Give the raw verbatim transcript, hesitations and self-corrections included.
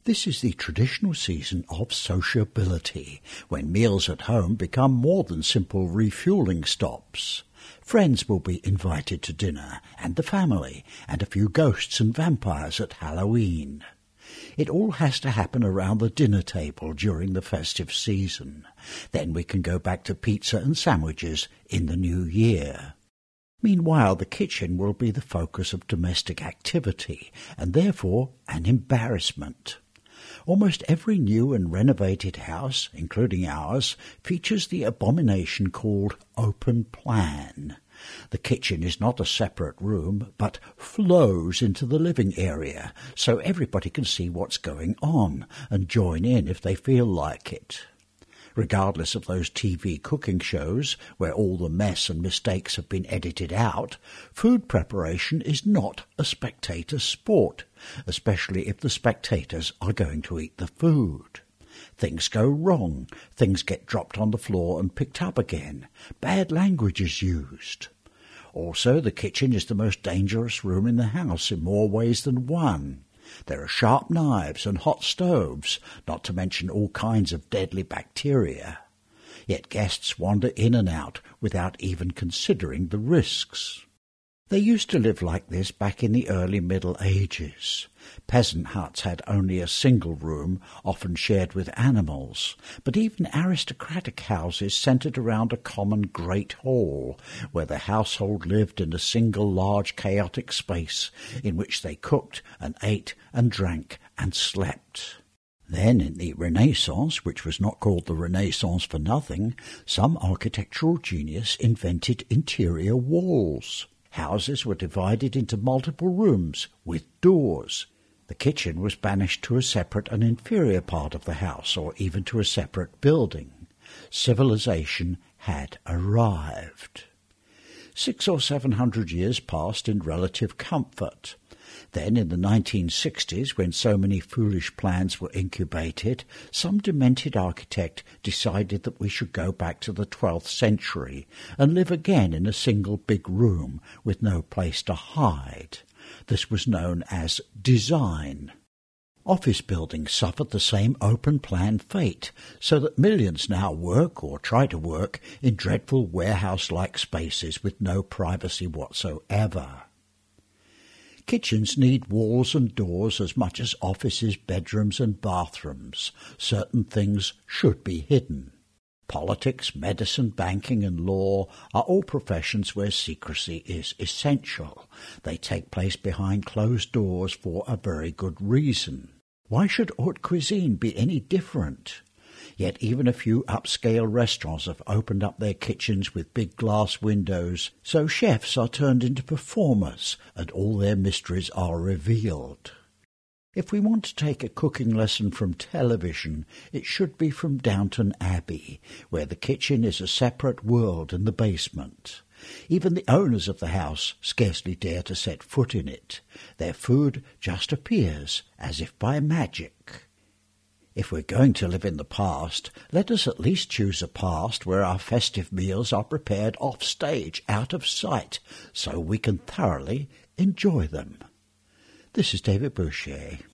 This is the traditional season of sociability, when meals at home become more than simple refuelling stops. Friends will be invited to dinner, and the family, and a few ghosts and vampires at Halloween. It all has to happen around the dinner table during the festive season. Then we can go back to pizza and sandwiches in the new year. Meanwhile, the kitchen will be the focus of domestic activity, and therefore an embarrassment. Almost every new and renovated house, including ours, features the abomination called open plan. The kitchen is not a separate room, but flows into the living area, so everybody can see what's going on and join in if they feel like it. Regardless of those T V cooking shows, where all the mess and mistakes have been edited out, food preparation is not a spectator sport, especially if the spectators are going to eat the food. Things go wrong, things get dropped on the floor and picked up again, bad language is used. Also, the kitchen is the most dangerous room in the house in more ways than one. There are sharp knives and hot stoves, not to mention all kinds of deadly bacteria. Yet guests wander in and out without even considering the risks. They used to live like this back in the early Middle Ages. Peasant huts had only a single room, often shared with animals, but even aristocratic houses centred around a common great hall, where the household lived in a single large chaotic space in which they cooked and ate and drank and slept. Then, in the Renaissance, which was not called the Renaissance for nothing, some architectural genius invented interior walls. Houses were divided into multiple rooms with doors. The kitchen was banished to a separate and inferior part of the house, or even to a separate building. Civilization had arrived. Six or seven hundred years passed in relative comfort. Then, in the nineteen sixties, when so many foolish plans were incubated, some demented architect decided that we should go back to the twelfth century and live again in a single big room with no place to hide. This was known as design. Office buildings suffered the same open-plan fate, so that millions now work or try to work in dreadful warehouse-like spaces with no privacy whatsoever. Kitchens need walls and doors as much as offices, bedrooms and bathrooms. Certain things should be hidden. Politics, medicine, banking and law are all professions where secrecy is essential. They take place behind closed doors for a very good reason. Why should haute cuisine be any different? Yet even a few upscale restaurants have opened up their kitchens with big glass windows, so chefs are turned into performers and all their mysteries are revealed. If we want to take a cooking lesson from television, it should be from Downton Abbey, where the kitchen is a separate world in the basement. Even the owners of the house scarcely dare to set foot in it. Their food just appears as if by magic. If we're going to live in the past, let us at least choose a past where our festive meals are prepared off stage, out of sight, so we can thoroughly enjoy them. This is David Boucher.